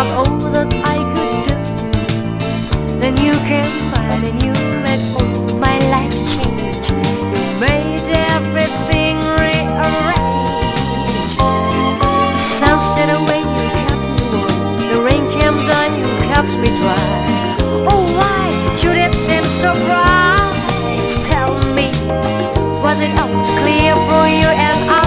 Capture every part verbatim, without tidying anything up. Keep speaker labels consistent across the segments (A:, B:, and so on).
A: all that I could do. Then you came by and you made all my life change. You made everything rearrange. The sun set away, you kept me warm. The rain came down, you kept me dry. Oh, why should it seem so bright? Tell me, was it always clear for you and I?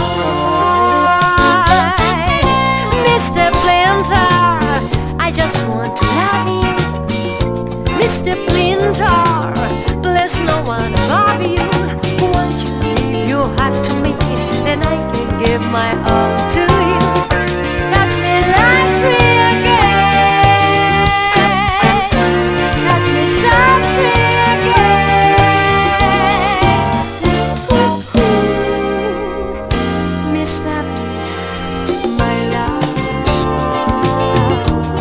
A: Mister Splinter, I just want to love you. Mister Splinter, there's no one above you. Won't you give your heart to me, then I can give my all to you.